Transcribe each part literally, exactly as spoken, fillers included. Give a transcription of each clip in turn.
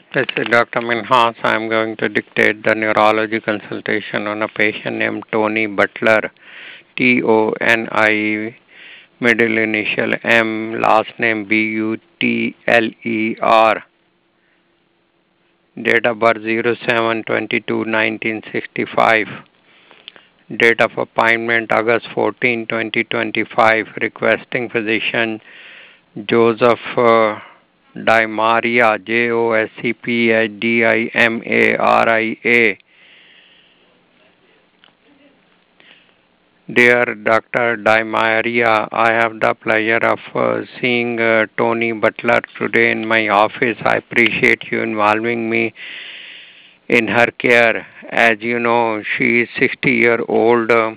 This is Doctor Minhas. I'm going to dictate the neurology consultation on a patient named Tony Butler, T O N I E, middle initial M, last name B U T L E R, date of birth zero seven twenty-two nineteen sixty-five, date of appointment August fourteenth twenty twenty-five, requesting physician Joseph uh, Di Maria, J O S E P H D I M A R I A. Dear Doctor Di Maria, I have the pleasure of uh, seeing uh, Tony Butler today in my office. I appreciate you involving me in her care. As you know, she is sixty year old. Uh,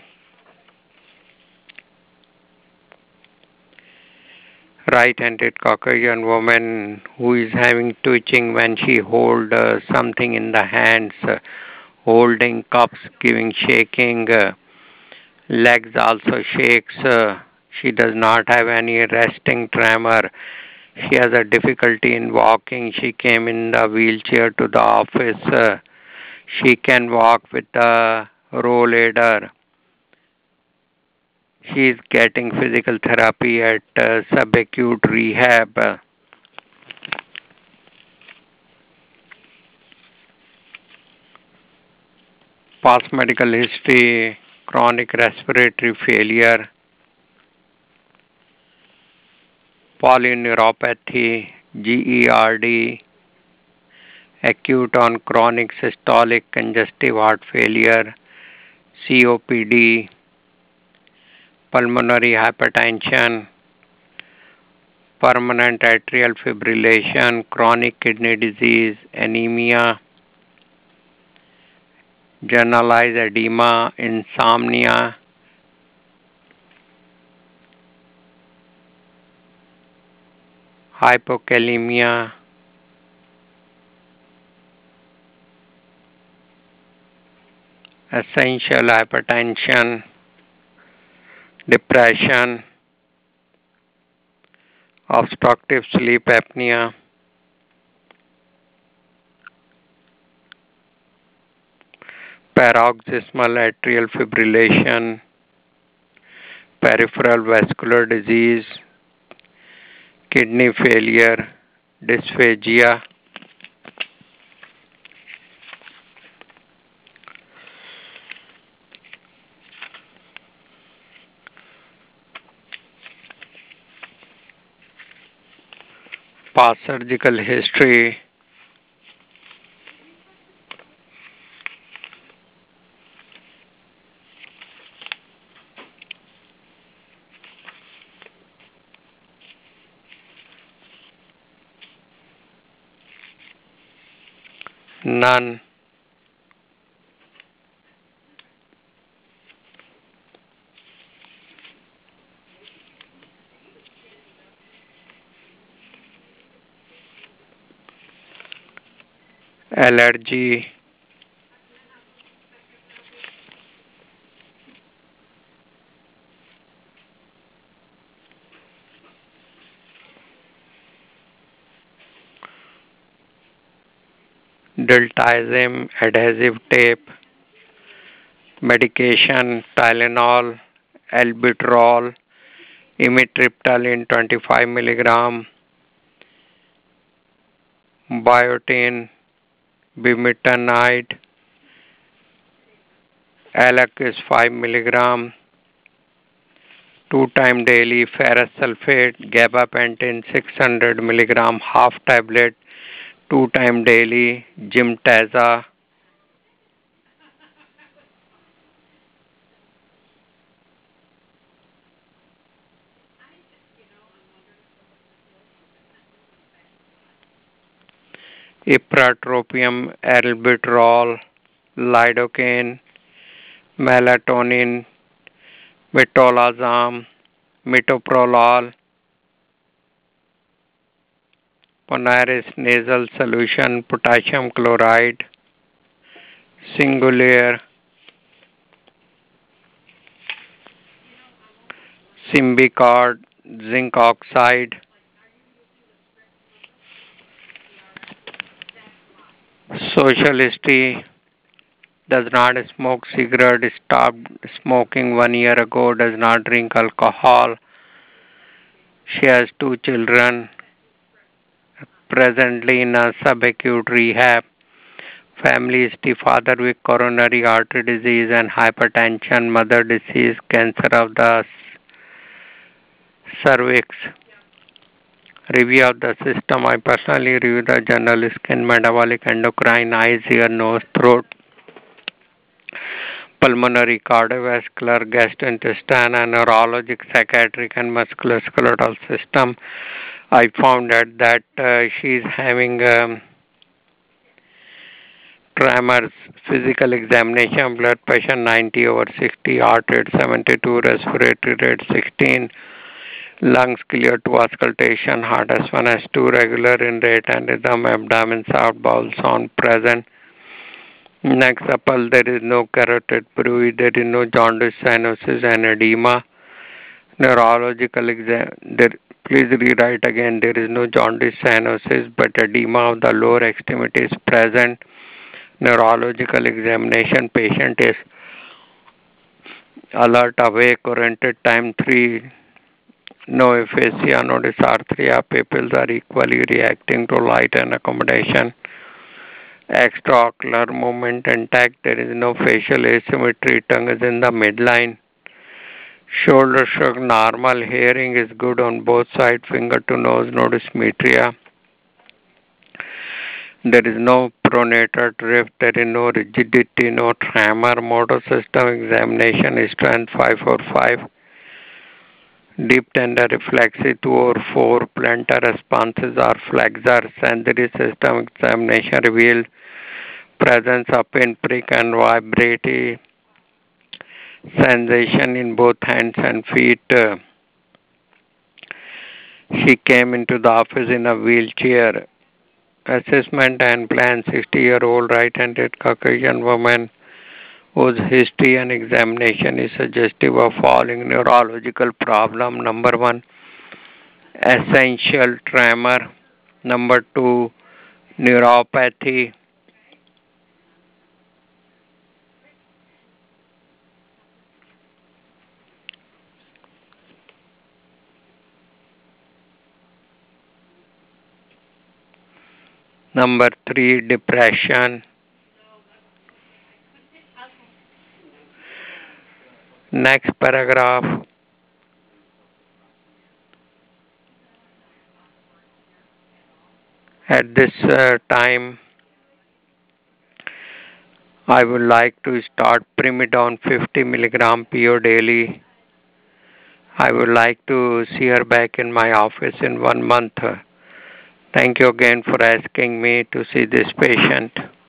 right-handed Caucasian woman who is having twitching when she hold uh, something in the hands, uh, holding cups, giving shaking, uh, legs also shakes. Uh, she does not have any resting tremor. She has a difficulty in walking. She came in the wheelchair to the office. Uh, she can walk with the rollator. She is getting physical therapy at uh, subacute rehab. Past medical history, chronic respiratory failure, polyneuropathy, GERD, acute on chronic systolic congestive heart failure, C O P D, pulmonary hypertension, permanent atrial fibrillation, chronic kidney disease, anemia, generalized edema, insomnia, hypokalemia, essential hypertension, depression, obstructive sleep apnea, paroxysmal atrial fibrillation, peripheral vascular disease, kidney failure, dysphagia, past surgical history, none. Allergy, diltiazem, adhesive tape, medication, Tylenol, albuterol, amitriptyline twenty-five milligram, biotin, bumetanide, Alaquis five milligram, two time daily ferrous sulfate, gabapentin six hundred milligram half tablet, two time daily, Gymtaza, ipratropium, albuterol, lidocaine, melatonin, metolazam, metoprolol, Ponaris nasal solution, potassium chloride, Singulair, Symbicort, zinc oxide, Social history: does not smoke cigarette, stopped smoking one year ago, does not drink alcohol. She has two children, presently in a subacute rehab. Family history: father with coronary artery disease and hypertension, mother disease, cancer of the cervix. Review of the system: I personally review the general skin, metabolic, endocrine, eyes, ear, nose, throat, pulmonary, cardiovascular, gastrointestinal, and neurologic, psychiatric, and musculoskeletal system. I found out that uh, she is having um, tremors, physical examination, blood pressure ninety over sixty, heart rate seventy-two, respiratory rate sixteen, lungs clear to auscultation, heart S one, S two regular in rate and rhythm, abdomen soft, bowel sound present. Next supple, there is no carotid bruit, there is no jaundice, cyanosis, and edema. Neurological exam, there, please rewrite again, there is no jaundice, cyanosis, but edema of the lower extremity is present. Neurological examination, patient is alert, awake, oriented, time three, no aphasia, no dysarthria, pupils are equally reacting to light and accommodation. Extraocular movement intact, there is no facial asymmetry, tongue is in the midline. Shoulder shrug normal, hearing is good on both sides, finger to nose, no dysmetria. There is no pronator drift, there is no rigidity, no tremor, motor system examination, strength five four five. Deep tender reflexy two or four, plantar responses are flexor, sensory system examination revealed presence of pinprick and vibratory sensation in both hands and feet. Uh, She came into the office in a wheelchair. Assessment and plan: sixty year old right handed Caucasian woman whose history and examination is suggestive of following neurological problem. Number one, essential tremor. Number two, neuropathy. Number three, depression. Next paragraph. At this uh, time, I would like to start Primidone fifty milligram P O daily. I would like to see her back in my office in one month. Thank you again for asking me to see this patient.